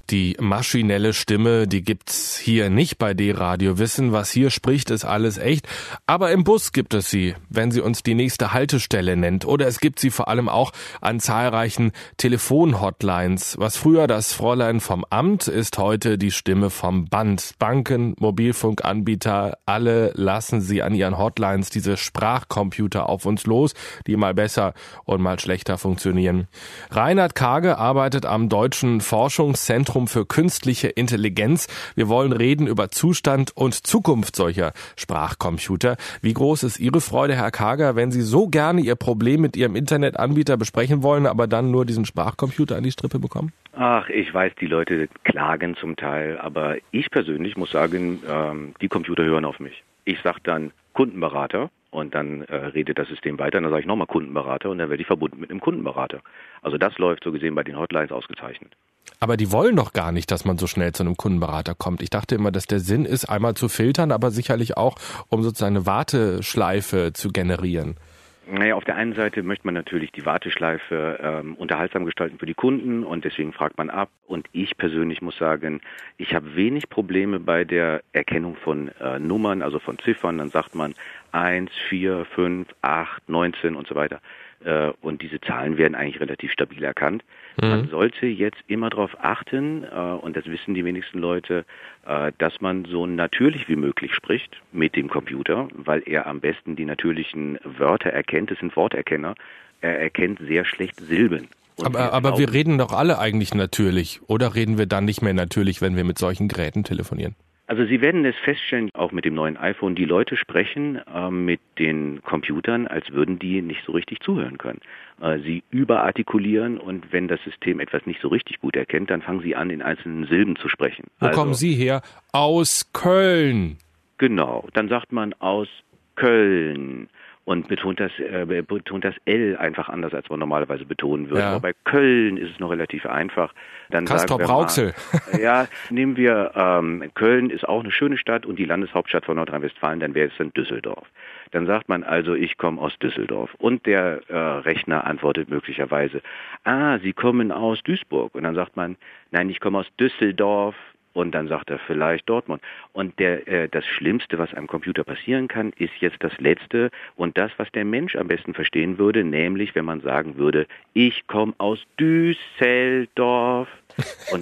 Die maschinelle Stimme, die gibt's hier nicht bei D-Radio Wissen. Was hier spricht, ist alles echt. Aber im Bus gibt es sie, wenn sie uns die nächste Haltestelle nennt. Oder es gibt sie vor allem auch an zahlreichen Telefonhotlines. Was früher das Fräulein vom Amt ist, heute die Stimme vom Band. Banken, Mobilfunkanbieter, alle lassen sie an ihren Hotlines diese Sprachcomputer auf uns los, die mal besser und mal schlechter funktionieren. Reinhard Karge arbeitet am Deutschen Forschungszentrum für künstliche Intelligenz. Wir wollen reden über Zustand und Zukunft solcher Sprachcomputer. Wie groß ist Ihre Freude, Herr Karger, wenn Sie so gerne Ihr Problem mit Ihrem Internetanbieter besprechen wollen, aber dann nur diesen Sprachcomputer an die Strippe bekommen? Ach, ich weiß, die Leute klagen zum Teil, aber ich persönlich muss sagen, die Computer hören auf mich. Ich sage dann Kundenberater und dann redet das System weiter und dann sage ich nochmal Kundenberater und dann werde ich verbunden mit einem Kundenberater. Also das läuft so gesehen bei den Hotlines ausgezeichnet. Aber die wollen doch gar nicht, dass man so schnell zu einem Kundenberater kommt. Ich dachte immer, dass der Sinn ist, einmal zu filtern, aber sicherlich auch, um sozusagen eine Warteschleife zu generieren. Naja, auf der einen Seite möchte man natürlich die Warteschleife unterhaltsam gestalten für die Kunden und deswegen fragt man ab. Und ich persönlich muss sagen, ich habe wenig Probleme bei der Erkennung von Nummern, also von Ziffern. Dann sagt man 1, 4, 5, 8, 19 und so weiter. Und diese Zahlen werden eigentlich relativ stabil erkannt. Man sollte jetzt immer darauf achten, und das wissen die wenigsten Leute, dass man so natürlich wie möglich spricht mit dem Computer, weil er am besten die natürlichen Wörter erkennt. Das sind Worterkenner. Er erkennt sehr schlecht Silben. Aber wir reden doch alle eigentlich natürlich. Oder reden wir dann nicht mehr natürlich, wenn wir mit solchen Geräten telefonieren? Also Sie werden es feststellen, auch mit dem neuen iPhone, die Leute sprechen mit den Computern, als würden die nicht so richtig zuhören können. Sie überartikulieren und wenn das System etwas nicht so richtig gut erkennt, dann fangen sie an, in einzelnen Silben zu sprechen. Wo kommen Sie her? Aus Köln. Genau, dann sagt man aus Köln. Und betont das L einfach anders, als man normalerweise betonen würde. Ja. Aber bei Köln ist es noch relativ einfach. Dann Castrop-Rauxel. Ja, nehmen wir, Köln ist auch eine schöne Stadt und die Landeshauptstadt von Nordrhein-Westfalen, dann wäre es dann Düsseldorf. Dann sagt man also, ich komme aus Düsseldorf. Und der Rechner antwortet möglicherweise, Sie kommen aus Duisburg. Und dann sagt man, nein, ich komme aus Düsseldorf. Und dann sagt er vielleicht Dortmund. Und das Schlimmste, was einem Computer passieren kann, ist jetzt das Letzte und das, was der Mensch am besten verstehen würde, nämlich wenn man sagen würde, ich komme aus Düsseldorf. Und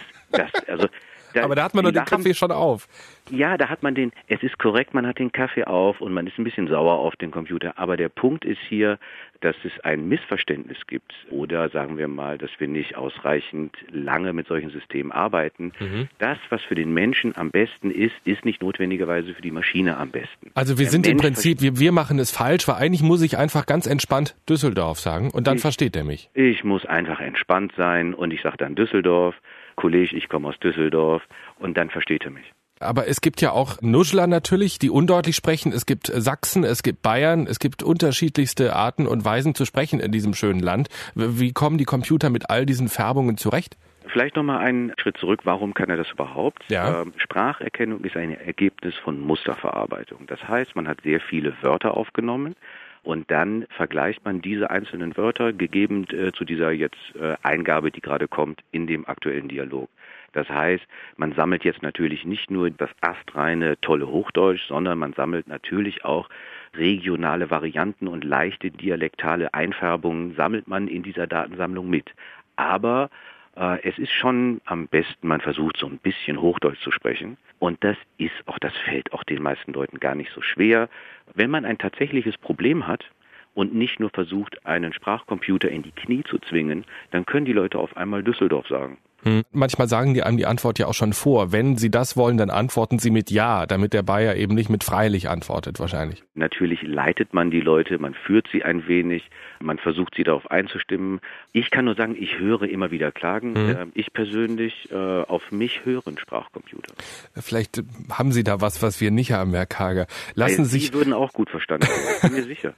aber da hat man doch den Kaffee schon auf. Ja, da hat man es ist korrekt, man hat den Kaffee auf und man ist ein bisschen sauer auf den Computer. Aber der Punkt ist hier, dass es ein Missverständnis gibt oder sagen wir mal, dass wir nicht ausreichend lange mit solchen Systemen arbeiten. Das, was für den Menschen am besten ist, ist nicht notwendigerweise für die Maschine am besten. Also wir sind im Prinzip, wir machen es falsch, weil eigentlich muss ich einfach ganz entspannt Düsseldorf sagen und dann versteht er mich. Ich muss einfach entspannt sein und ich sage dann Düsseldorf, Kollege, ich komme aus Düsseldorf und dann versteht er mich. Aber es gibt ja auch Nuschler natürlich, die undeutlich sprechen. Es gibt Sachsen, es gibt Bayern, es gibt unterschiedlichste Arten und Weisen zu sprechen in diesem schönen Land. Wie kommen die Computer mit all diesen Färbungen zurecht? Vielleicht nochmal einen Schritt zurück. Warum kann er das überhaupt? Ja. Spracherkennung ist ein Ergebnis von Musterverarbeitung. Das heißt, man hat sehr viele Wörter aufgenommen. Und dann vergleicht man diese einzelnen Wörter, gegeben zu dieser jetzt Eingabe, die gerade kommt, in dem aktuellen Dialog. Das heißt, man sammelt jetzt natürlich nicht nur das astreine, tolle Hochdeutsch, sondern man sammelt natürlich auch regionale Varianten und leichte dialektale Einfärbungen sammelt man in dieser Datensammlung mit. Aber es ist schon am besten, man versucht so ein bisschen Hochdeutsch zu sprechen. Und das fällt auch den meisten Leuten gar nicht so schwer. Wenn man ein tatsächliches Problem hat und nicht nur versucht, einen Sprachcomputer in die Knie zu zwingen, dann können die Leute auf einmal Düsseldorf sagen. Manchmal sagen die einem die Antwort ja auch schon vor. Wenn Sie das wollen, dann antworten Sie mit Ja, damit der Bayer eben nicht mit freilich antwortet wahrscheinlich. Natürlich leitet man die Leute, man führt sie ein wenig, man versucht sie darauf einzustimmen. Ich kann nur sagen, ich höre immer wieder Klagen. Ich persönlich auf mich hören Sprachcomputer. Vielleicht haben Sie da was wir nicht haben, Herr Karger. Sie würden auch gut verstanden werden, ich bin mir sicher.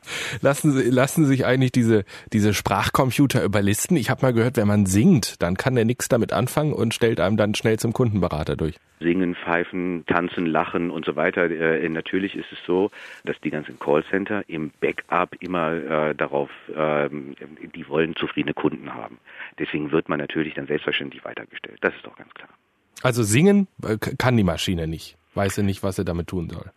Lassen sich eigentlich diese Sprachcomputer überlisten? Ich habe mal gehört, wenn man singt, dann kann der nichts damit anfangen und stellt einem dann schnell zum Kundenberater durch. Singen, pfeifen, tanzen, lachen und so weiter. Natürlich ist es so, dass die ganzen Callcenter im Backup immer die wollen zufriedene Kunden haben. Deswegen wird man natürlich dann selbstverständlich weitergestellt. Das ist doch ganz klar. Also singen kann die Maschine nicht. Weiß sie nicht, was sie damit tun soll.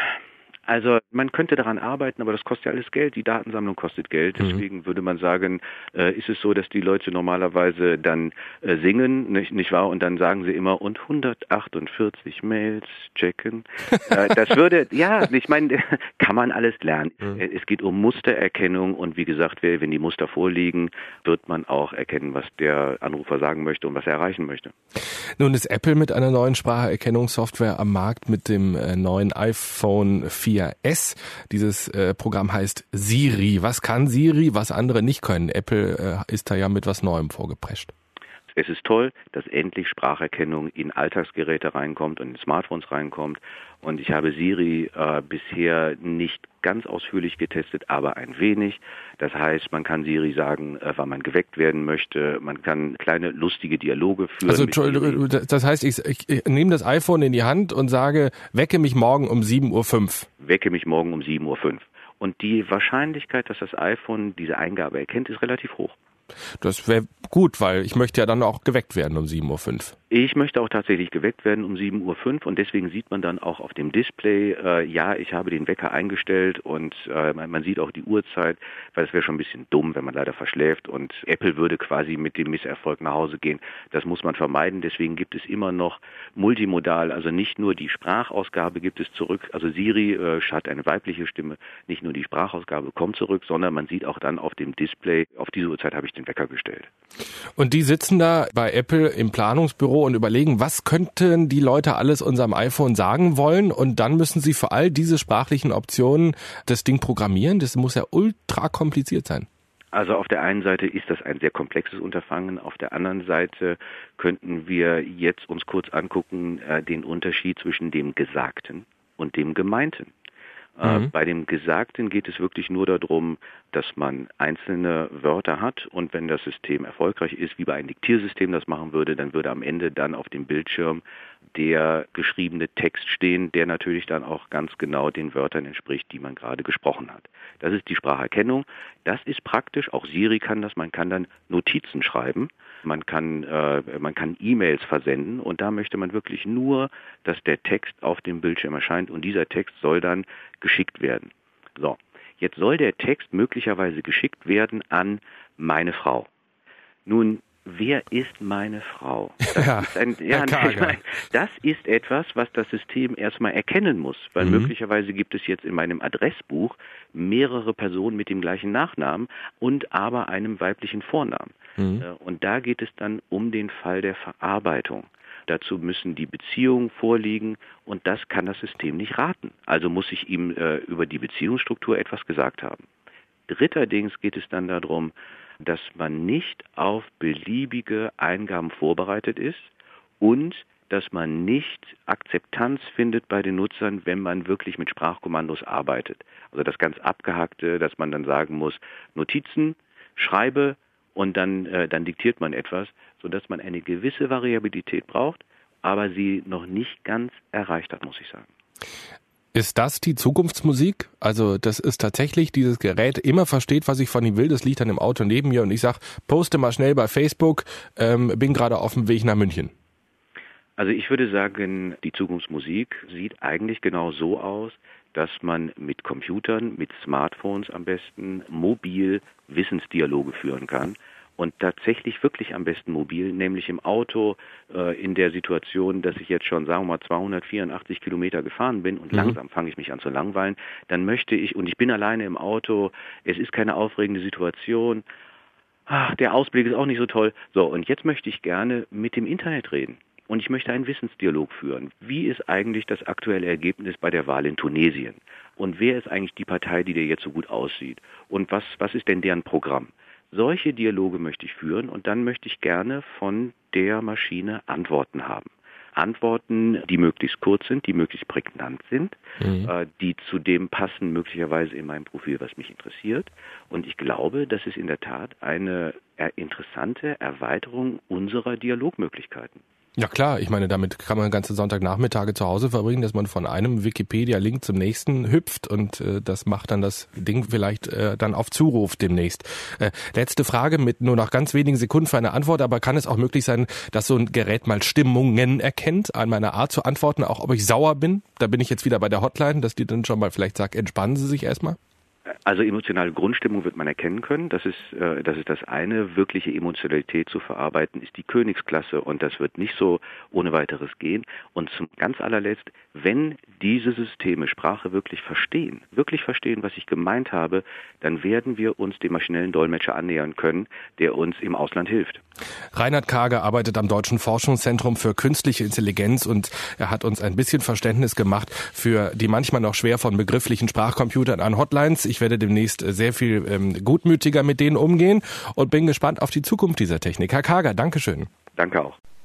Also man könnte daran arbeiten, aber das kostet ja alles Geld. Die Datensammlung kostet Geld. Deswegen würde man sagen, ist es so, dass die Leute normalerweise dann singen, nicht wahr? Und dann sagen sie immer, und 148 Mails checken. Das würde, ja, ich meine, kann man alles lernen. Es geht um Mustererkennung und wie gesagt, wenn die Muster vorliegen, wird man auch erkennen, was der Anrufer sagen möchte und was er erreichen möchte. Nun ist Apple mit einer neuen Spracherkennungssoftware am Markt mit dem neuen iPhone 4S. Dieses Programm heißt Siri. Was kann Siri, was andere nicht können? Apple ist da ja mit was Neuem vorgeprescht. Es ist toll, dass endlich Spracherkennung in Alltagsgeräte reinkommt und in Smartphones reinkommt. Und ich habe Siri bisher nicht ganz ausführlich getestet, aber ein wenig. Das heißt, man kann Siri sagen, wann man geweckt werden möchte. Man kann kleine lustige Dialoge führen. Also das heißt, ich nehme das iPhone in die Hand und sage, wecke mich morgen um 7:05 Uhr. Wecke mich morgen um 7:05 Uhr. Und die Wahrscheinlichkeit, dass das iPhone diese Eingabe erkennt, ist relativ hoch. Das wäre gut, weil ich möchte ja dann auch geweckt werden um 7:05 Uhr. Ich möchte auch tatsächlich geweckt werden um 7:05 Uhr und deswegen sieht man dann auch auf dem Display, ja, ich habe den Wecker eingestellt und man sieht auch die Uhrzeit, weil es wäre schon ein bisschen dumm, wenn man leider verschläft und Apple würde quasi mit dem Misserfolg nach Hause gehen. Das muss man vermeiden, deswegen gibt es immer noch multimodal, also nicht nur die Sprachausgabe gibt es zurück, also Siri hat eine weibliche Stimme, nicht nur die Sprachausgabe kommt zurück, sondern man sieht auch dann auf dem Display, auf diese Uhrzeit habe ich den Wecker gestellt. Und die sitzen da bei Apple im Planungsbüro und überlegen, was könnten die Leute alles unserem iPhone sagen wollen und dann müssen sie für all diese sprachlichen Optionen das Ding programmieren. Das muss ja ultra kompliziert sein. Also auf der einen Seite ist das ein sehr komplexes Unterfangen, auf der anderen Seite könnten wir jetzt uns kurz angucken, den Unterschied zwischen dem Gesagten und dem Gemeinten. Bei dem Gesagten geht es wirklich nur darum, dass man einzelne Wörter hat und wenn das System erfolgreich ist, wie bei einem Diktiersystem das machen würde, dann würde am Ende dann auf dem Bildschirm der geschriebene Text stehen, der natürlich dann auch ganz genau den Wörtern entspricht, die man gerade gesprochen hat. Das ist die Spracherkennung. Das ist praktisch, auch Siri kann das, man kann dann Notizen schreiben, man kann E-Mails versenden und da möchte man wirklich nur, dass der Text auf dem Bildschirm erscheint und dieser Text soll dann geschickt werden. So, jetzt soll der Text möglicherweise geschickt werden an meine Frau. Nun, wer ist meine Frau? Das ist etwas, was das System erstmal erkennen muss, weil möglicherweise gibt es jetzt in meinem Adressbuch mehrere Personen mit dem gleichen Nachnamen und aber einem weiblichen Vornamen. Und da geht es dann um den Fall der Verarbeitung. Dazu müssen die Beziehungen vorliegen und das kann das System nicht raten. Also muss ich ihm über die Beziehungsstruktur etwas gesagt haben. Dritterdings geht es dann darum, dass man nicht auf beliebige Eingaben vorbereitet ist und dass man nicht Akzeptanz findet bei den Nutzern, wenn man wirklich mit Sprachkommandos arbeitet. Also das ganz Abgehackte, dass man dann sagen muss, Notizen, schreibe und dann diktiert man etwas, sodass man eine gewisse Variabilität braucht, aber sie noch nicht ganz erreicht hat, muss ich sagen. Ist das die Zukunftsmusik? Also das ist tatsächlich, dieses Gerät immer versteht, was ich von ihm will. Das liegt dann im Auto neben mir und ich sage, poste mal schnell bei Facebook, bin gerade auf dem Weg nach München. Also ich würde sagen, die Zukunftsmusik sieht eigentlich genau so aus, dass man mit Computern, mit Smartphones am besten mobil Wissensdialoge führen kann. Und tatsächlich wirklich am besten mobil, nämlich im Auto in der Situation, dass ich jetzt schon, sagen wir mal, 284 Kilometer gefahren bin und langsam fange ich mich an zu langweilen, dann möchte ich, und ich bin alleine im Auto, es ist keine aufregende Situation, der Ausblick ist auch nicht so toll. So, und jetzt möchte ich gerne mit dem Internet reden. Und ich möchte einen Wissensdialog führen. Wie ist eigentlich das aktuelle Ergebnis bei der Wahl in Tunesien? Und wer ist eigentlich die Partei, die dir jetzt so gut aussieht? Und was ist denn deren Programm? Solche Dialoge möchte ich führen und dann möchte ich gerne von der Maschine Antworten haben. Antworten, die möglichst kurz sind, die möglichst prägnant sind, die zu dem passen möglicherweise in meinem Profil, was mich interessiert. Und ich glaube, das ist in der Tat eine interessante Erweiterung unserer Dialogmöglichkeiten. Ja klar, ich meine, damit kann man ganze Sonntagnachmittage zu Hause verbringen, dass man von einem Wikipedia-Link zum nächsten hüpft und das macht dann das Ding vielleicht dann auf Zuruf demnächst. Letzte Frage mit nur noch ganz wenigen Sekunden für eine Antwort, aber kann es auch möglich sein, dass so ein Gerät mal Stimmungen erkennt, an meiner Art zu antworten, auch ob ich sauer bin? Da bin ich jetzt wieder bei der Hotline, dass die dann schon mal vielleicht sagt, entspannen Sie sich erstmal? Also emotionale Grundstimmung wird man erkennen können. Das ist das eine. Wirkliche Emotionalität zu verarbeiten ist die Königsklasse und das wird nicht so ohne weiteres gehen. Und zum ganz allerletzt, wenn diese Systeme Sprache wirklich verstehen, was ich gemeint habe, dann werden wir uns dem maschinellen Dolmetscher annähern können, der uns im Ausland hilft. Reinhard Karge arbeitet am Deutschen Forschungszentrum für Künstliche Intelligenz und er hat uns ein bisschen Verständnis gemacht für die manchmal noch schwer von begrifflichen Sprachcomputern an Hotlines. Ich werde demnächst sehr viel gutmütiger mit denen umgehen und bin gespannt auf die Zukunft dieser Technik. Herr Karge, Dankeschön. Danke auch.